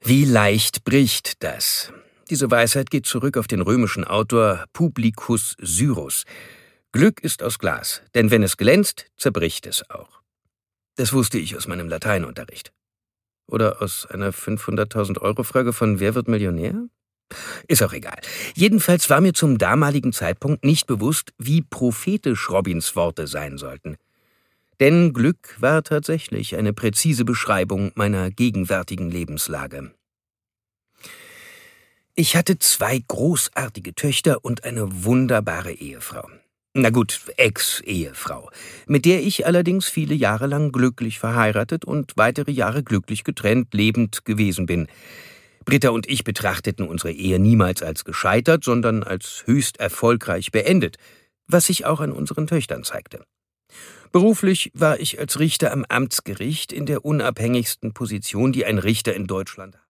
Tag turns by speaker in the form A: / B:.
A: Wie leicht bricht das? Diese Weisheit geht zurück auf den römischen Autor Publicus Syrus. Glück ist aus Glas, denn wenn es glänzt, zerbricht es auch. Das wusste ich aus meinem Lateinunterricht. Oder aus einer 500.000-Euro-Frage von Wer wird Millionär? Ist auch egal. Jedenfalls war mir zum damaligen Zeitpunkt nicht bewusst, wie prophetisch Robins Worte sein sollten. Denn Glück war tatsächlich eine präzise Beschreibung meiner gegenwärtigen Lebenslage. Ich hatte 2 großartige Töchter und eine wunderbare Ehefrau. Na gut, Ex-Ehefrau, mit der ich allerdings viele Jahre lang glücklich verheiratet und weitere Jahre glücklich getrennt lebend gewesen bin. Britta und ich betrachteten unsere Ehe niemals als gescheitert, sondern als höchst erfolgreich beendet, was sich auch an unseren Töchtern zeigte. Beruflich war ich als Richter am Amtsgericht in der unabhängigsten Position, die ein Richter in Deutschland hat.